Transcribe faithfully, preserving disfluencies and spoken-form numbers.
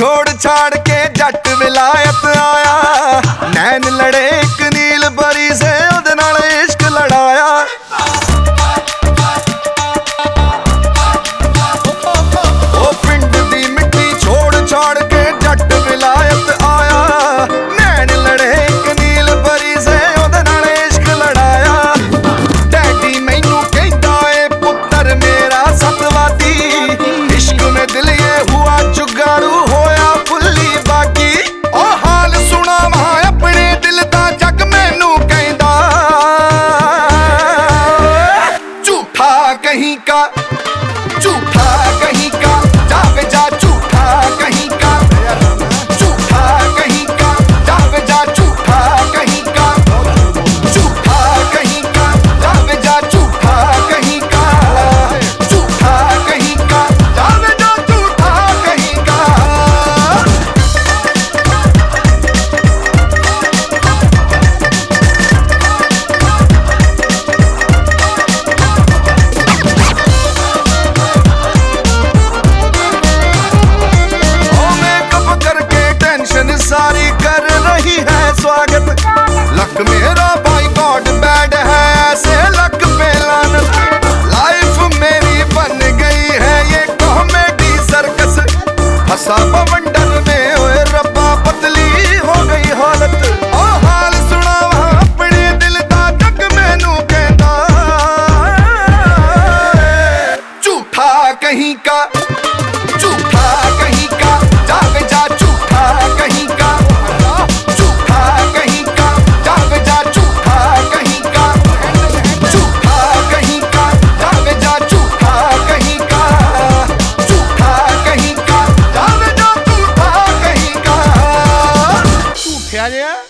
छोड़ छाड़ के जट विलायत आया, नैन लड़े एक नील परी से उहदे नाल इश्क लड़ाया। ओ पिंड दी मिट्टी छोड़ छाड़ के जट विलायत आया, नैन लड़े एक नील परी से उहदे नाल इश्क लड़ाया। डैडी मैनू कहंदा ए पुत्तर मेरा सतवादी, इश्क में दिल ये हुआ जुगाड़ू होया फुल्ली बाकी। ओ हाल सुना वहां अपने दिल दा जग मैनू कहंदा, झूठा कहीं का झूठा कहीं का जावे जा झूठा कहीं का, झूठा कहीं का जावे जा झूठा कहीं का, झूठा कहीं का जावे जा झूठा कहीं का, झूठा कहीं का जावे जा झूठा कहीं का। टेंशन सारी कर रही है स्वागत, लक मेरा भाई गॉड बैड है ऐसे लक पे लानत। लाइफ मेरी बन गई है ये कॉमेडी सर्कस, फंसा बवंडर में ओए रब्बा पतली हो गई हालत। ओ हाल सुना वहां अपने दिल दा जग मैनू कहंदा, झूठा कहीं का झूठा कहीं का जावे जा झूठा कहीं का, झूठा कहीं का जावे जा झूठा कहीं का, झूठा कहीं का जावे जा झूठा कहीं का, झूठा कहीं का जावे जा झूठा कहीं का। झूठा जिहा